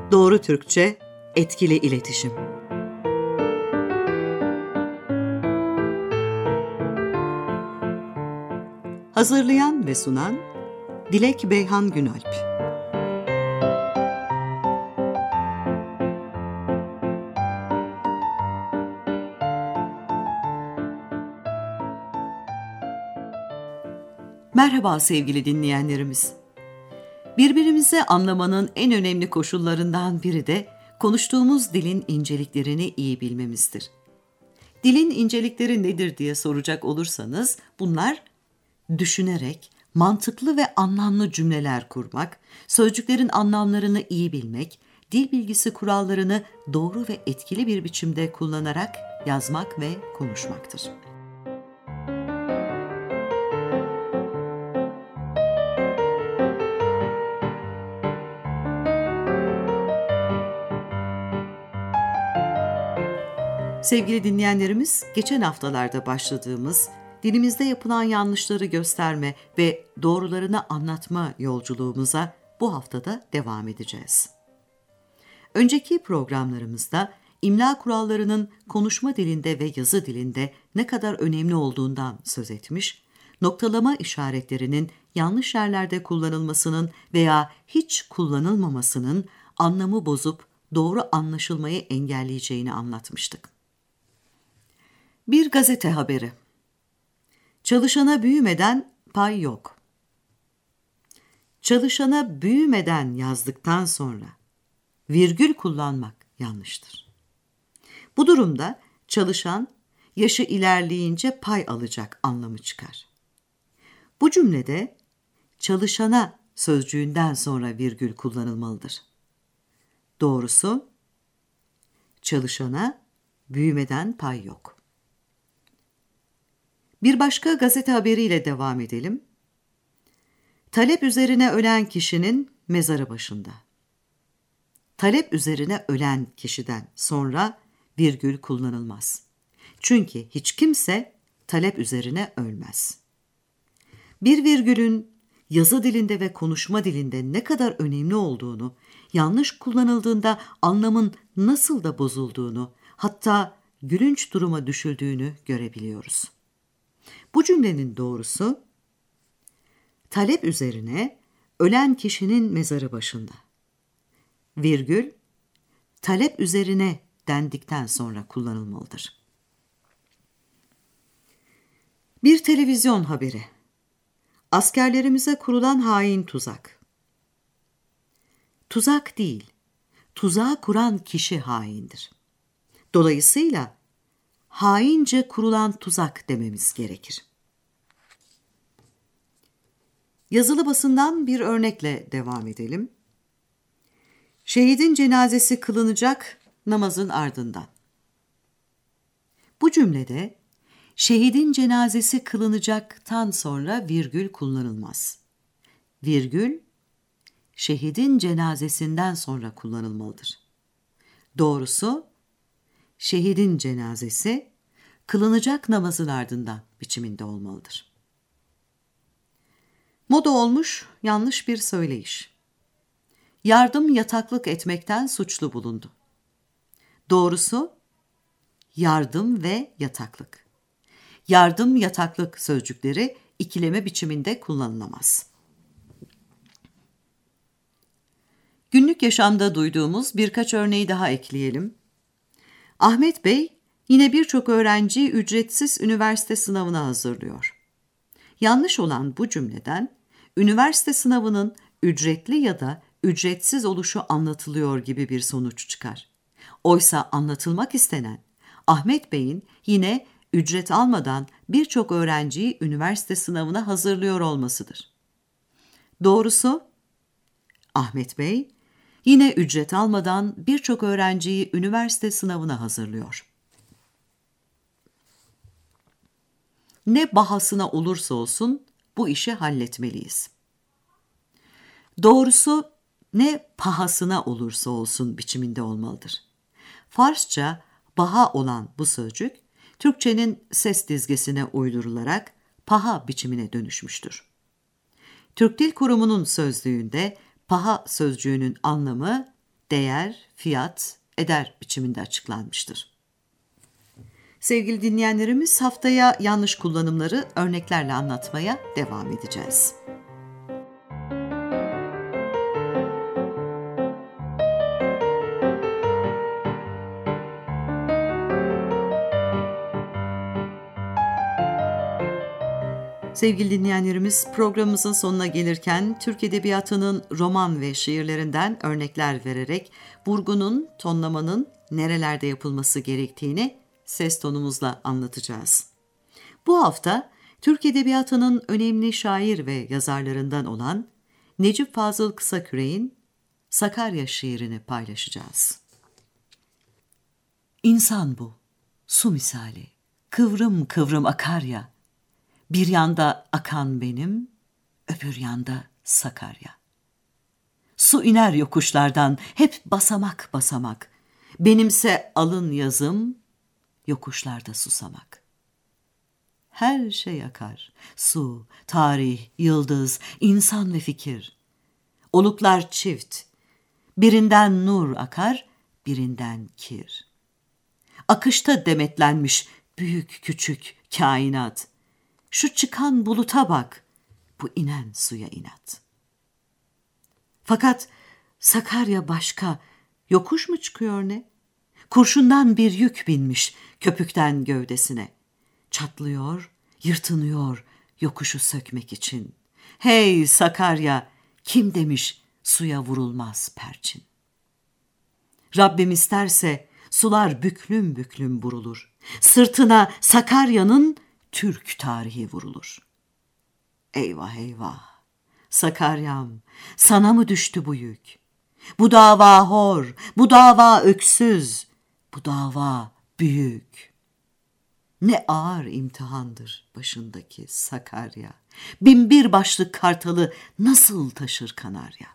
Doğru Türkçe, etkili iletişim. Hazırlayan ve sunan Dilek Beyhan Günalp. Merhaba sevgili dinleyenlerimiz. Birbirimizi anlamanın en önemli koşullarından biri de konuştuğumuz dilin inceliklerini iyi bilmemizdir. Dilin incelikleri nedir diye soracak olursanız bunlar düşünerek mantıklı ve anlamlı cümleler kurmak, sözcüklerin anlamlarını iyi bilmek, dil bilgisi kurallarını doğru ve etkili bir biçimde kullanarak yazmak ve konuşmaktır. Sevgili dinleyenlerimiz, geçen haftalarda başladığımız dilimizde yapılan yanlışları gösterme ve doğrularını anlatma yolculuğumuza bu haftada devam edeceğiz. Önceki programlarımızda imla kurallarının konuşma dilinde ve yazı dilinde ne kadar önemli olduğundan söz etmiş, noktalama işaretlerinin yanlış yerlerde kullanılmasının veya hiç kullanılmamasının anlamı bozup doğru anlaşılmayı engelleyeceğini anlatmıştık. Bir gazete haberi. Çalışana büyümeden pay yok. Çalışana büyümeden yazdıktan sonra virgül kullanmak yanlıştır. Bu durumda çalışan yaşı ilerleyince pay alacak anlamı çıkar. Bu cümlede çalışana sözcüğünden sonra virgül kullanılmalıdır. Doğrusu çalışana büyümeden pay yok. Bir başka gazete haberiyle devam edelim. Talep üzerine ölen kişinin mezarı başında. Talep üzerine ölen kişiden sonra virgül kullanılmaz. Çünkü hiç kimse talep üzerine ölmez. Bir virgülün yazı dilinde ve konuşma dilinde ne kadar önemli olduğunu, yanlış kullanıldığında anlamın nasıl da bozulduğunu, hatta gülünç duruma düşüldüğünü görebiliyoruz. Bu cümlenin doğrusu, talep üzerine ölen kişinin mezarı başında. Virgül, talep üzerine dendikten sonra kullanılmalıdır. Bir televizyon haberi. Askerlerimize kurulan hain tuzak. Tuzak değil, tuzağı kuran kişi haindir. Dolayısıyla haince kurulan tuzak dememiz gerekir. Yazılı basından bir örnekle devam edelim. Şehidin cenazesi kılınacak namazın ardından. Bu cümlede şehidin cenazesi kılınacaktan sonra virgül kullanılmaz. Virgül, şehidin cenazesinden sonra kullanılmalıdır. Doğrusu, şehidin cenazesi kılınacak namazın ardından biçiminde olmalıdır. Moda olmuş yanlış bir söyleyiş. Yardım yataklık etmekten suçlu bulundu. Doğrusu yardım ve yataklık. Yardım yataklık sözcükleri ikileme biçiminde kullanılamaz. Günlük yaşamda duyduğumuz birkaç örneği daha ekleyelim. Ahmet Bey yine birçok öğrenciyi ücretsiz üniversite sınavına hazırlıyor. Yanlış olan bu cümleden üniversite sınavının ücretli ya da ücretsiz oluşu anlatılıyor gibi bir sonuç çıkar. Oysa anlatılmak istenen Ahmet Bey'in yine ücret almadan birçok öğrenciyi üniversite sınavına hazırlıyor olmasıdır. Doğrusu Ahmet Bey yine ücret almadan birçok öğrenciyi üniversite sınavına hazırlıyor. Ne bahasına olursa olsun bu işi halletmeliyiz. Doğrusu ne pahasına olursa olsun biçiminde olmalıdır. Farsça baha olan bu sözcük, Türkçenin ses dizgesine uydurularak paha biçimine dönüşmüştür. Türk Dil Kurumu'nun sözlüğünde paha sözcüğünün anlamı değer, fiyat, eder biçiminde açıklanmıştır. Sevgili dinleyenlerimiz, haftaya yanlış kullanımları örneklerle anlatmaya devam edeceğiz. Sevgili dinleyenlerimiz, programımızın sonuna gelirken Türk Edebiyatı'nın roman ve şiirlerinden örnekler vererek vurgunun, tonlamanın nerelerde yapılması gerektiğini ses tonumuzla anlatacağız. Bu hafta Türk Edebiyatı'nın önemli şair ve yazarlarından olan Necip Fazıl Kısaküre'nin Sakarya şiirini paylaşacağız. İnsan bu, su misali, kıvrım kıvrım akar ya. Bir yanda akan benim, öbür yanda Sakarya. Su iner yokuşlardan, hep basamak basamak. Benimse alın yazım, yokuşlarda susamak. Her şey akar, su, tarih, yıldız, insan ve fikir. Oluklar çift, birinden nur akar, birinden kir. Akışta demetlenmiş büyük küçük kainat. Şu çıkan buluta bak, bu inen suya inat. Fakat Sakarya başka, yokuş mu çıkıyor ne? Kurşundan bir yük binmiş köpükten gövdesine. Çatlıyor, yırtınıyor yokuşu sökmek için. Hey Sakarya, kim demiş suya vurulmaz perçin? Rabbim isterse sular büklüm büklüm vurulur. Sırtına Sakarya'nın Türk tarihi vurulur. Eyvah eyvah, Sakaryam, sana mı düştü bu yük? Bu dava hor, bu dava öksüz, bu dava büyük. Ne ağır imtihandır başındaki Sakarya. Binbir başlı kartalı nasıl taşır kanarya?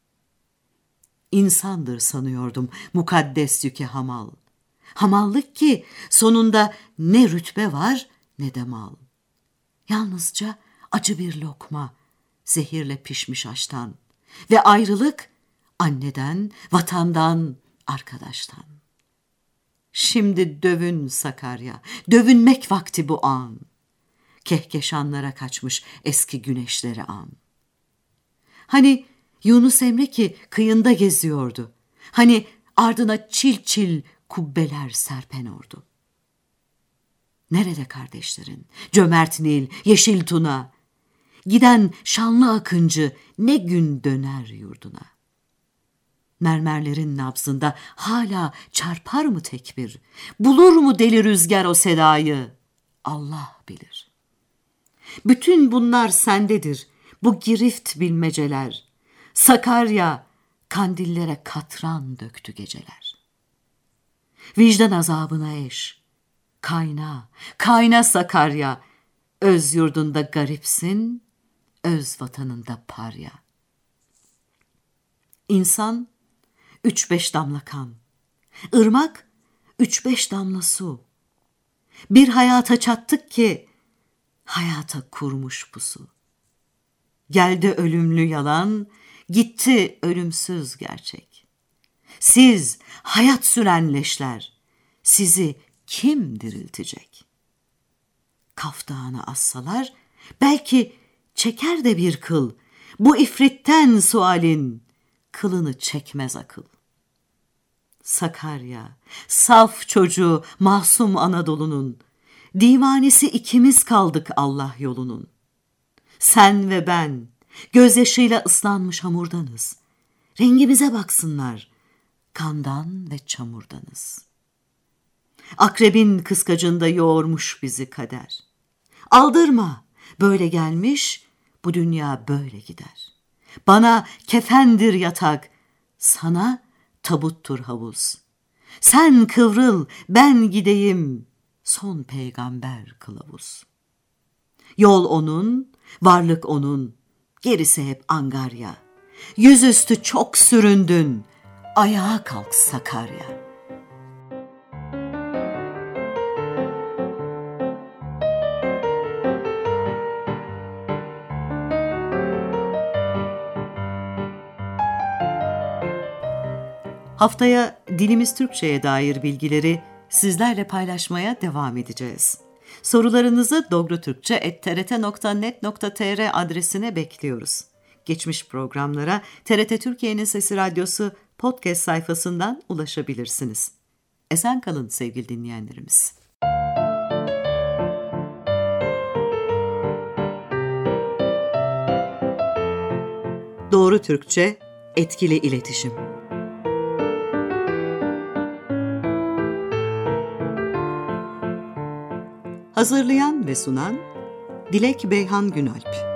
İnsandır sanıyordum mukaddes yüke hamal. Hamallık ki sonunda ne rütbe var ne de mal. Yalnızca acı bir lokma, zehirle pişmiş aştan ve ayrılık anneden, vatandan, arkadaştan. Şimdi dövün Sakarya, dövünmek vakti bu an. Kehkeşanlara kaçmış eski güneşleri an. Hani Yunus Emre ki kıyında geziyordu. Hani ardına çil çil kubbeler serpen ordu. Nerede kardeşlerin? Cömert Nil, Yeşil Tuna. Giden şanlı akıncı ne gün döner yurduna? Mermerlerin nabzında hala çarpar mı tekbir? Bulur mu deli rüzgar o sedayı? Allah bilir. Bütün bunlar sendedir, bu girift bilmeceler. Sakarya kandillere katran döktü geceler. Vicdan azabına eş. Kayna, kayna Sakarya. Öz yurdunda garipsin, öz vatanında parya. İnsan 3-5 damla kan, ırmak 3-5 damla su. Bir hayata çattık ki hayata kurmuş pusu. Geldi ölümlü yalan, gitti ölümsüz gerçek. Siz hayat süren leşler, sizi kim diriltecek? Kaftağını assalar, belki çeker de bir kıl. Bu ifritten sualin kılını çekmez akıl. Sakarya, saf çocuğu masum Anadolu'nun, divanesi ikimiz kaldık Allah yolunun. Sen ve ben, gözyaşıyla ıslanmış hamurdanız. Rengimize baksınlar, kandan ve çamurdanız. Akrebin kıskacında yoğurmuş bizi kader. Aldırma, böyle gelmiş, bu dünya böyle gider. Bana kefendir yatak, sana tabuttur havuz. Sen kıvrıl, ben gideyim, son peygamber kılavuz. Yol onun, varlık onun, gerisi hep angarya. Yüzüstü çok süründün, ayağa kalk Sakarya. Haftaya dilimiz Türkçe'ye dair bilgileri sizlerle paylaşmaya devam edeceğiz. Sorularınızı dogrotürkçe@trt.net.tr adresine bekliyoruz. Geçmiş programlara TRT Türkiye'nin Sesi Radyosu podcast sayfasından ulaşabilirsiniz. Esen kalın sevgili dinleyenlerimiz. Doğru Türkçe, etkili iletişim. Hazırlayan ve sunan Dilek Beyhan Günalp.